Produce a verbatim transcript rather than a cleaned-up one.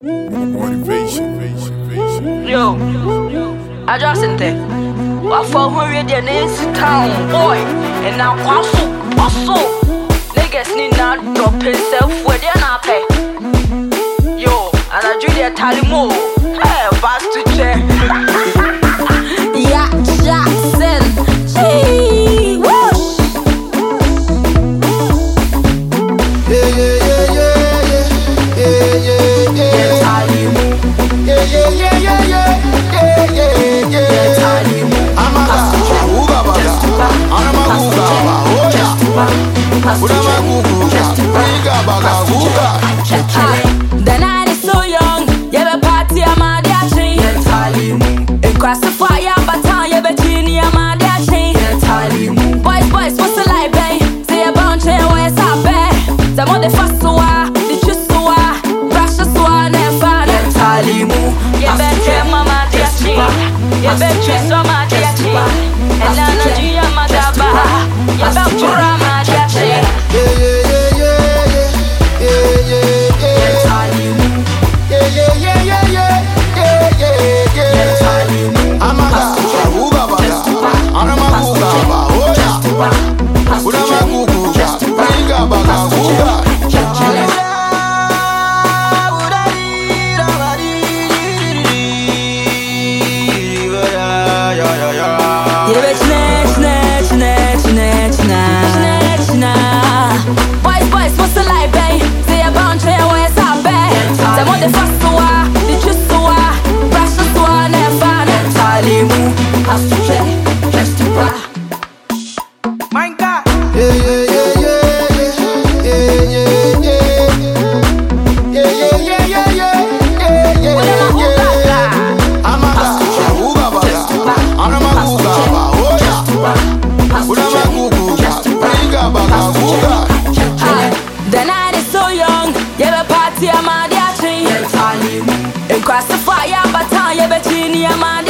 Motivation. Yo, I just in there. What for who read the next town, boy? And now Kwasu, Kwasu. Niggas need not drop himself where they're not pay. Yo, and I do their talimo. Hey, fast to check. Yeah, Jackson. Gee, whoosh. Yeah, yeah, yeah, yeah, yeah, yeah, yeah, yeah. Talimo. Yeah, yeah, yeah, yeah, yeah, yeah, yeah, yeah. Amaga, uga baga, anama uga ba, oya. Udama uga, uga baga, uga. The night is so young, you be party a mad yachting. In cross the fire, but time you be teeny a mad yachting. Boys, boys, what's the life, babe? Say a bunch of ways up, babe. The more the fast so ah, the choose so ah, brush the swan and fan. You bet your mama yachting. You bet your summer yachting. And now you your mother bah. You bet your mama yachting. Yeah, yeah, yeah, yeah, yeah, yeah, yeah. Yeah, yeah, yeah, yeah, yeah, yeah, yeah, yeah. Amaga, uga baga, anama uga ba, oya. Udama uga, uga baga, uga. You be snatch, snatch, snatch, snatch, snatch, snatch. Boys, boys, what's the life, babe? Say a bunch of ways up, babe. Say what the fast so ah, the juice so ah, brush the swan and fan. Talimu, has to check, just to buy. My God. Yeah, yeah, yeah, yeah, yeah, yeah, yeah, yeah, yeah, yeah, yeah, yeah, yeah, yeah. Amaga, uga baga, anama uga ba, oya. Udama uga, uga baga, uga. The night is so young, you be party a mad yachting. In cross the fire, but time you be teeny a mad